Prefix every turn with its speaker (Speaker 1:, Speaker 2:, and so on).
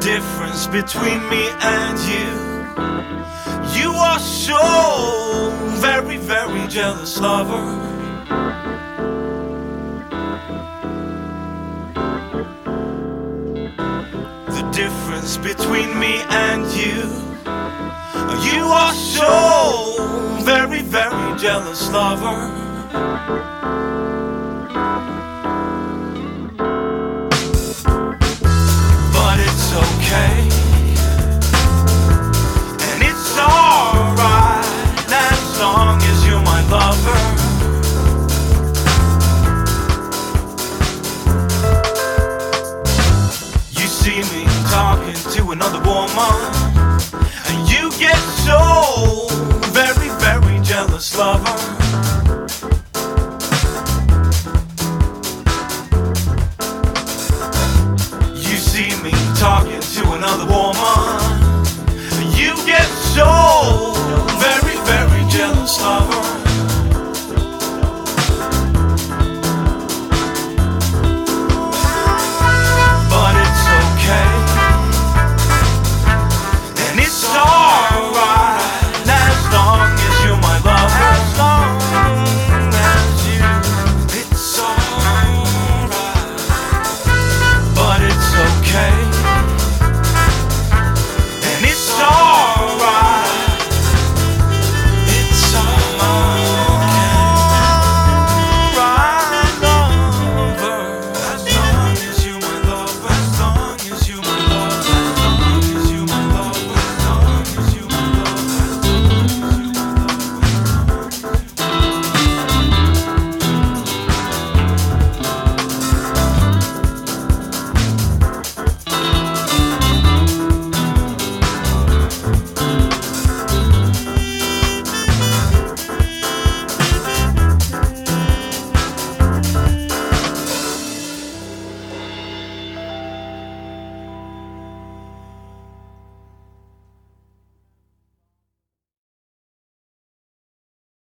Speaker 1: difference between me and you. You are so very, very jealous lover. The difference between me and you. You are so very, very jealous lover. But it's okay, and it's alright as long as you're my lover. You see me talking to another woman, and you get so very, very jealous lover. You see me talking to another woman, and you get so very, very jealous lover.